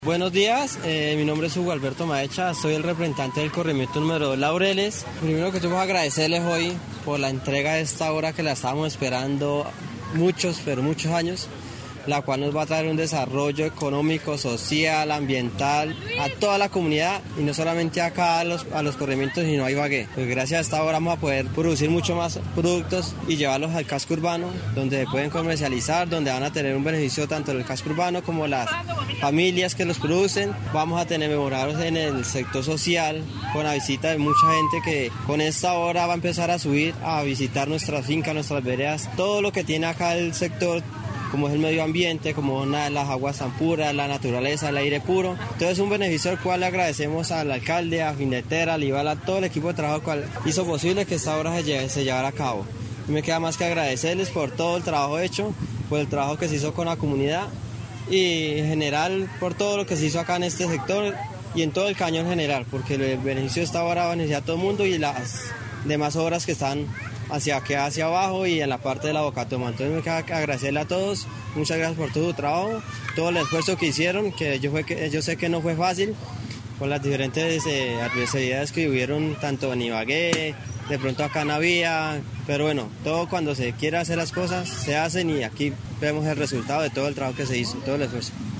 Buenos días, mi nombre es Hugo Alberto Maecha, soy el representante del corregimiento número 2 Laureles. Primero que todo, agradecerles hoy por la entrega de esta obra que la estábamos esperando muchos años, la cual nos va a traer un desarrollo económico, social, ambiental, a toda la comunidad y no solamente acá a los corregimientos, sino a Ibagué. Pues gracias a esta obra vamos a poder producir mucho más productos y llevarlos al casco urbano, donde se pueden comercializar, donde van a tener un beneficio tanto el casco urbano como las familias que los producen. Vamos a tener memorados en el sector social con la visita de mucha gente que con esta obra va a empezar a subir, a visitar nuestras fincas, nuestras veredas, todo lo que tiene acá el sector, como es el medio ambiente, como las aguas tan puras, la naturaleza, el aire puro. Entonces es un beneficio al cual le agradecemos al alcalde, a Finetera, al Ibal, a todo el equipo de trabajo cual hizo posible que esta obra se llevara a cabo. Y me queda más que agradecerles por todo el trabajo hecho, por el trabajo que se hizo con la comunidad y en general por todo lo que se hizo acá en este sector y en todo el cañón general, porque el beneficio de esta obra va a beneficiar a todo el mundo y las demás obras que están hacia abajo y en la parte de la Bocatoma. Entonces me queda agradecerle a todos, muchas gracias por todo su trabajo, todo el esfuerzo que hicieron, que yo sé que no fue fácil, con las diferentes adversidades que hubieron tanto en Ibagué, de pronto acá en Avía, pero bueno, todo cuando se quiere hacer las cosas se hacen y aquí vemos el resultado de todo el trabajo que se hizo, todo el esfuerzo.